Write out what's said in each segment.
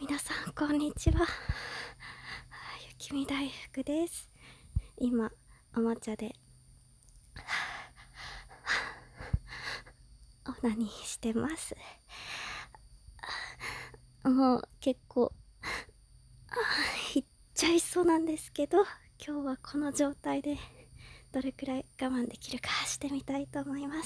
皆さんこんにちは。雪見大福です。今おもちゃでオナニーしてます。もう結構いっちゃいそうなんですけど、今日はこの状態でどれくらい我慢できるかしてみたいと思います。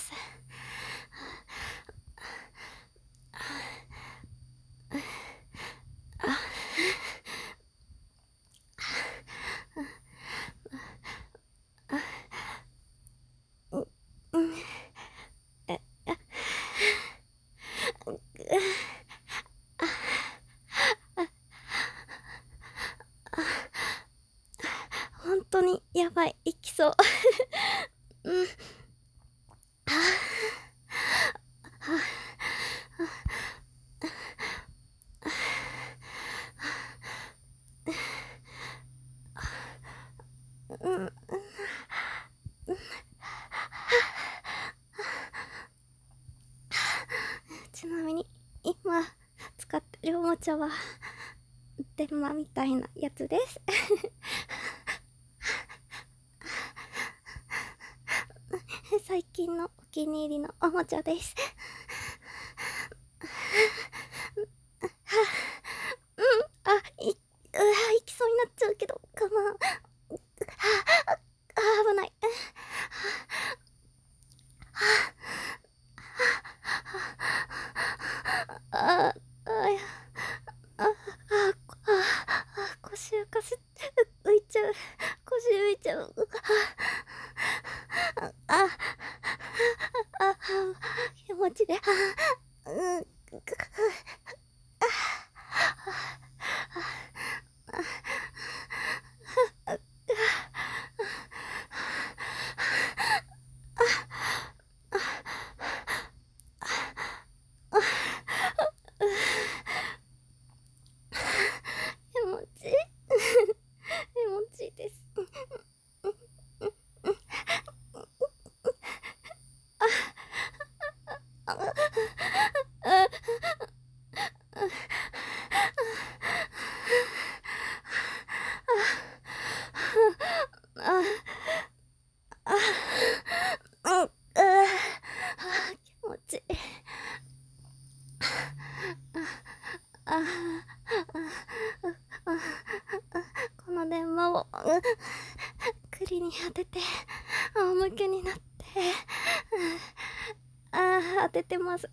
本当にやばい、いきそう。ちなみに今使ってるおもちゃは電話みたいなやつです。最近のお気に入りのおもちゃです。いきそうになっちゃうけど我慢。危ない。腰浮かせ浮いちゃう。腰浮いちゃう。気持ちで。気持ちいい。気持ちいいです。気持ちいい。この電話を栗に当てて仰向けになって当ててます。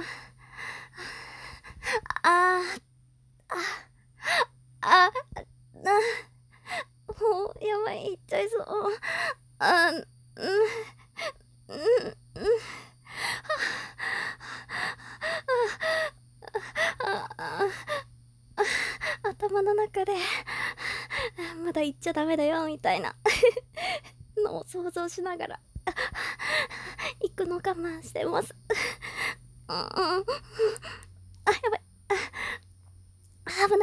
もうやばい、いっちゃいそう。頭の中でまだ行っちゃダメだよみたいなのを想像しながら行くの我慢してます。やばい。危ない。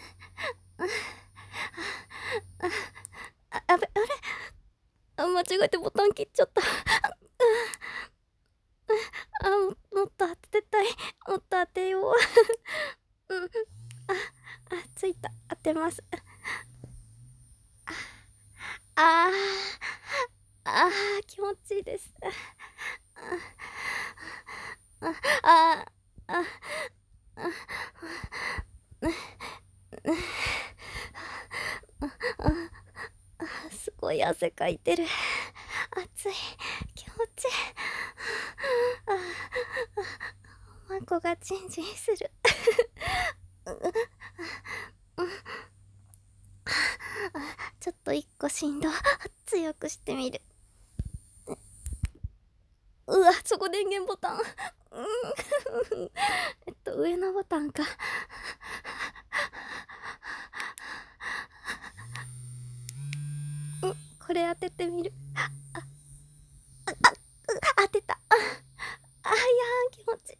あれ間違えてボタン切っちゃった。もっと当てたい。もっと当てよう。ついた。当てます。気持ちいいです。すごい汗かいてる。暑い。気持ちいい。マコがチンチンする。ちょっと一個振動強くしてみる。うわ、そこ電源ボタン。上のボタンか。これ当ててみる。当てた。気持ちいい。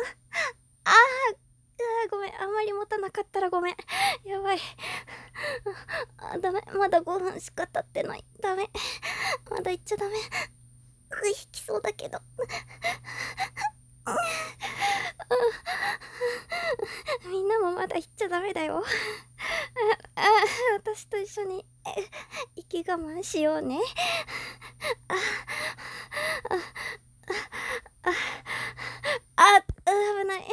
ごめん、あんまり持たなかったらごめん。やばい。ダメ、まだ5分しか経ってない。ダメ、まだ行っちゃダメ。引きそうだけど。みんなもままだ行っちゃダメだよ。私と一緒に息我慢しようね。あああ危ない。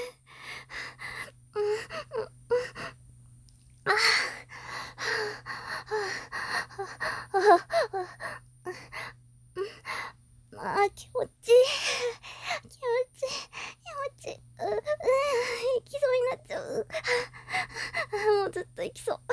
気持ちいい。気持ちいい。気持ちいい。行きそうになっちゃう。もうずっと行きそう。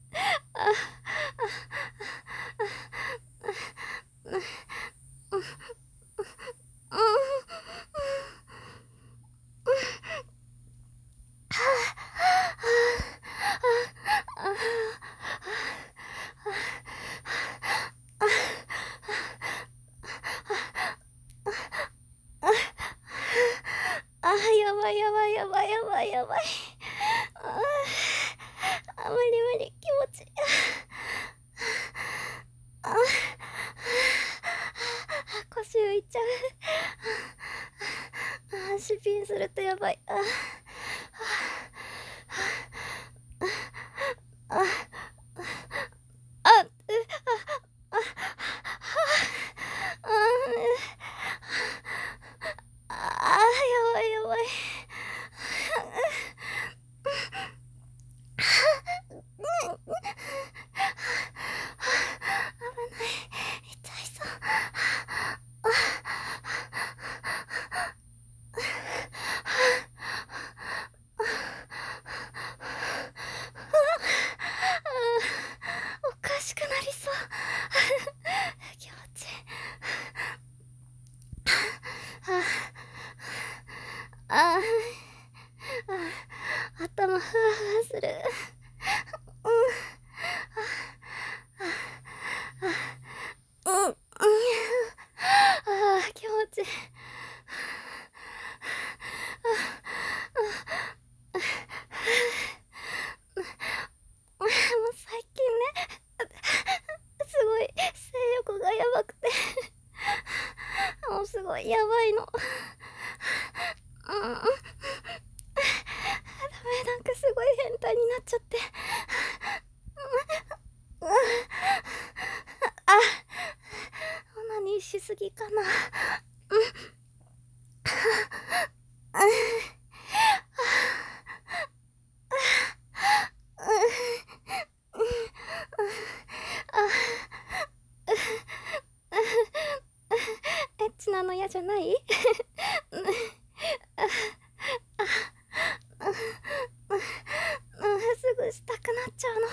やばいやばいやばいやばいやばい。無理無理、気持ちいい。腰浮いちゃう。シピンするとやばい。やばいやばい。痛いそう。おかしくなりそう。気持ちいい。頭ふわふわする。気持ちいい。もう最近ね、すごい性欲がやばくてもうすごいやばいの。ダメ、なんかすごい変態になっちゃって。オナニーしすぎかな。エッチなの嫌じゃない？すぐしたくなっちゃうの。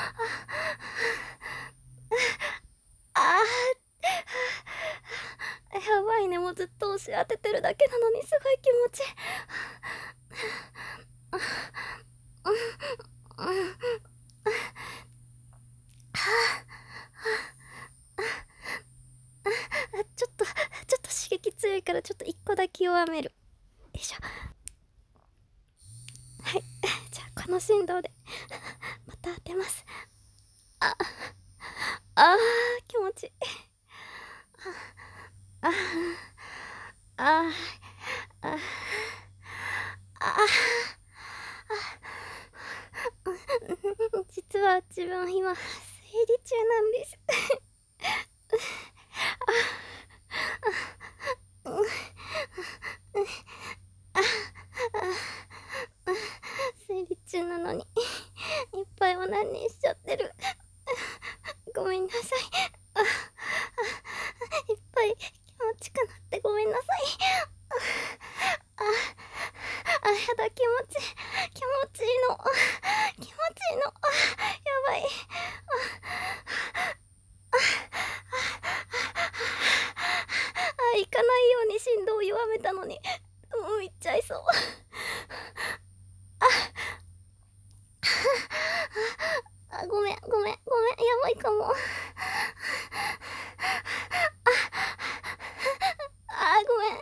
やばいね、もうずっと押し当ててるだけなのにすごい気持ちいい。ちょっと刺激強いからちょっと一個だけ弱める。よいしょ。はい、じゃあこの振動でまた当てます。気持ちいい。実は自分今生理中なんです。生理中なのにいっぱいオナニーしちゃってる。ごめんなさい。いっぱい気持ちくなってごめんなさい。やだ、気持ちいいの。気持ちいいの。やばい。行かないように振動を弱めたのにもう行っちゃいそう。ごめん、やばいかも。ごめん、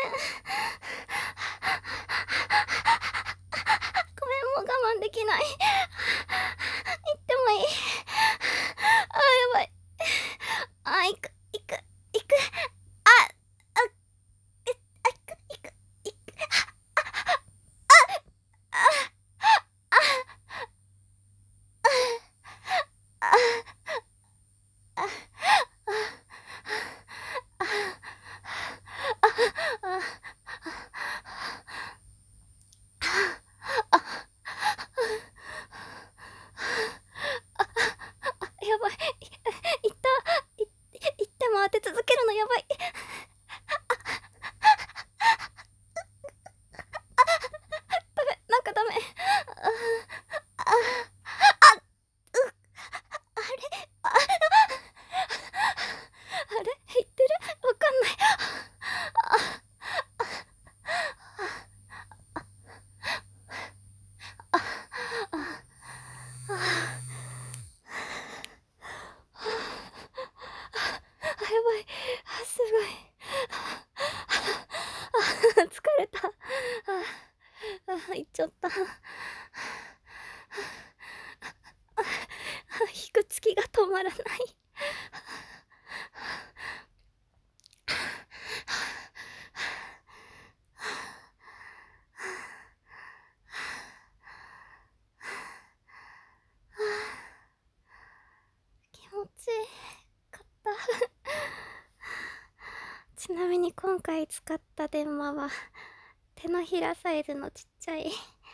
もう我慢できない。行ってもいい？やばい。行く。 ちゃった。引く月が止まらない。気持ちいいかった。ちなみに今回使った電話は手のひらサイズのちっちゃい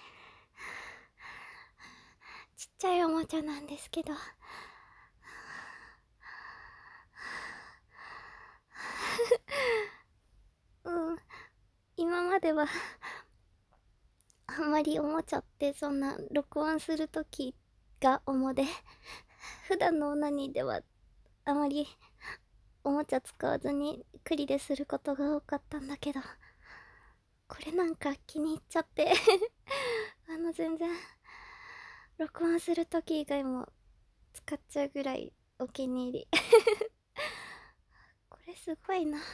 おもちゃなんですけど、今まではあんまりおもちゃってそんな録音するときが主で、普段のオナニーではあまりおもちゃ使わずにクリですることが多かったんだけど、これなんか気に入っちゃって全然録音するとき以外も使っちゃうぐらいお気に入り。これすごいな。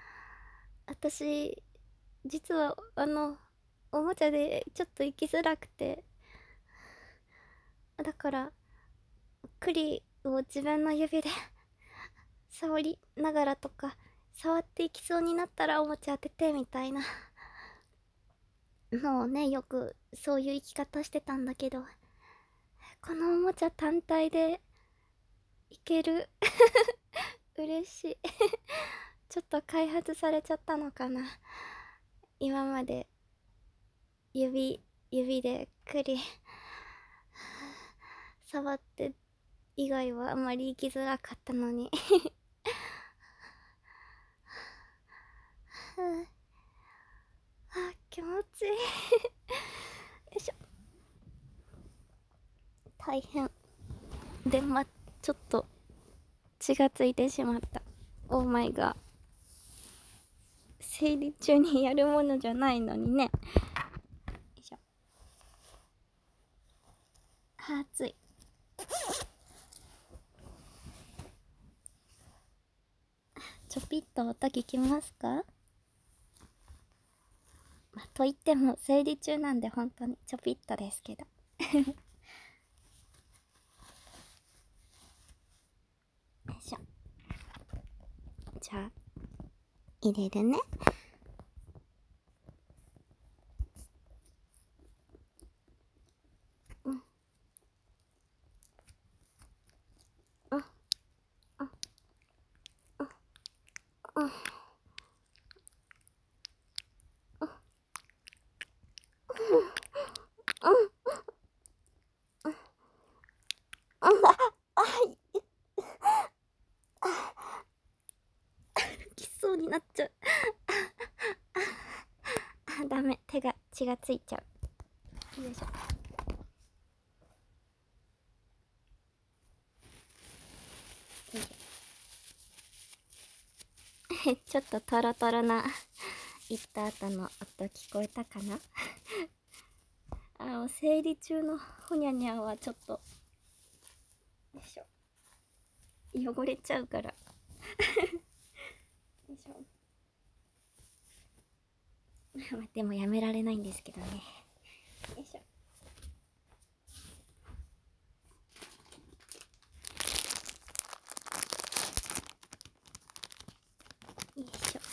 私実はおもちゃでちょっと行きづらくて、だからクリを自分の指で触りながらとか、触っていきそうになったらおもちゃ当ててみたいなのをね、よくそういう生き方してたんだけど、このおもちゃ単体でいける。嬉しい。ちょっと開発されちゃったのかな。今まで指でクリ触って以外はあまり行きづらかったのに。あ、気持ちいい。よいしょ。大変。で、ちょっと血がついてしまった。オーマイガー。生理中にやるものじゃないのにね。よいしょ。熱い。ちょぴっと音聞きますか？と言っても生理中なんで本当にちょぴっとですけど。よいしょ。じゃあ入れるね。きそうになっちゃう。ダメ、血がついちゃう。よいしょ。ちょっとトロトロな言った後の音聞こえたかな。生理中のほにゃにゃはちょっとよいしょ、汚れちゃうから。よいしょ。でもやめられないんですけどね。よいしょ。よいしょ。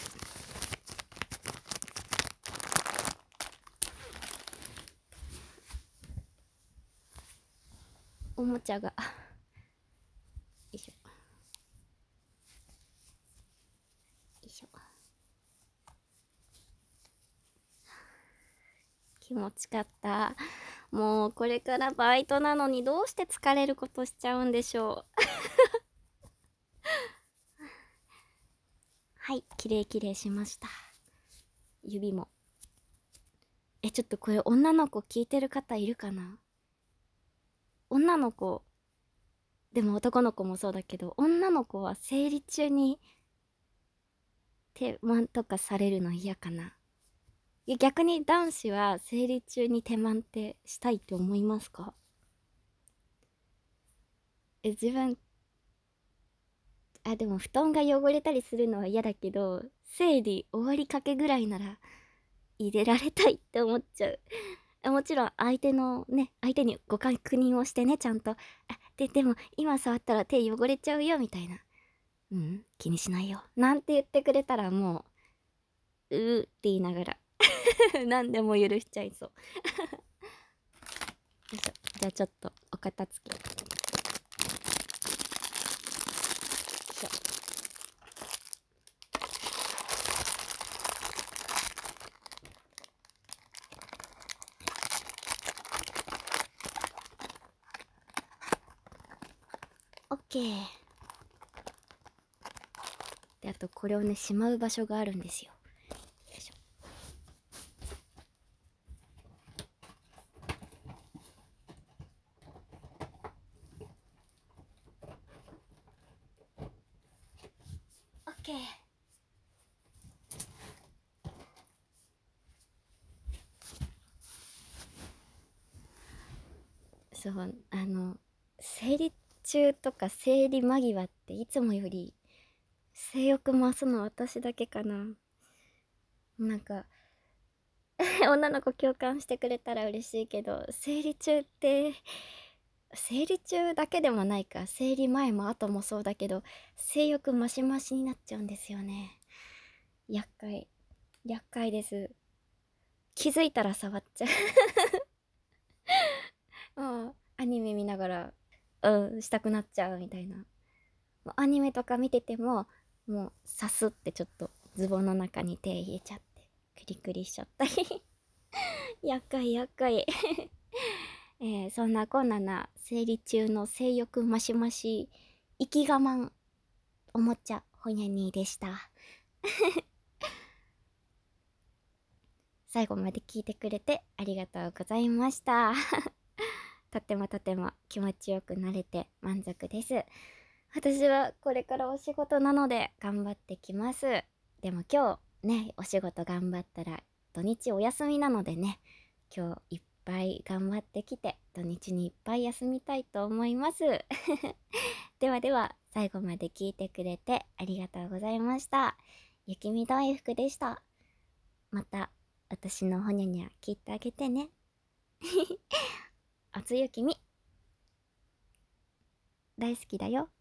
おもちゃがよいしょよいしょ。気持ちかった。もうこれからバイトなのにどうして疲れることしちゃうんでしょう。はい、きれいしました。指も。ちょっとこれ女の子聞いてる方いるかな？女の子、でも男の子もそうだけど、女の子は生理中に手満とかされるの嫌かな？逆に男子は生理中に手満ってしたいって思いますか？自分、でも布団が汚れたりするのは嫌だけど、生理終わりかけぐらいなら入れられたいって思っちゃう。 もちろん相手にご確認をしてね、ちゃんと。でも今触ったら手汚れちゃうよ、みたいな。気にしないよ。なんて言ってくれたらもって言いながら何でも許しちゃいそう。よいしょ。じゃあちょっとお片付け。よいしょ。オッケー。で、あとこれをね、しまう場所があるんですよ。よいしょ。オッケー。そう、生理中とか生理間際っていつもより性欲増すの私だけかな。なんか女の子共感してくれたら嬉しいけど、生理中って生理中だけでもないか、生理前も後もそうだけど、性欲マシマシになっちゃうんですよね。厄介。厄介です。気づいたら触っちゃう。アニメ見ながら、したくなっちゃうみたいな。もうアニメとか見てても、もうさすってちょっとズボンの中に手入れちゃって、クリクリしちゃったり。厄介厄介。そんなこんなな生理中の性欲マシマシ生き我慢おもちゃほにゃにーでした。最後まで聞いてくれてありがとうございました。とてもとても気持ちよくなれて満足です。私はこれからお仕事なので頑張ってきます。でも今日ね、お仕事頑張ったら土日お休みなのでね、今日いっぱい頑張ってきて土日にいっぱい休みたいと思います。ではでは最後まで聞いてくれてありがとうございました。雪見大福でした。また私のほにゃにゃ聞いてあげてね。おつゆきみ大好きだよ。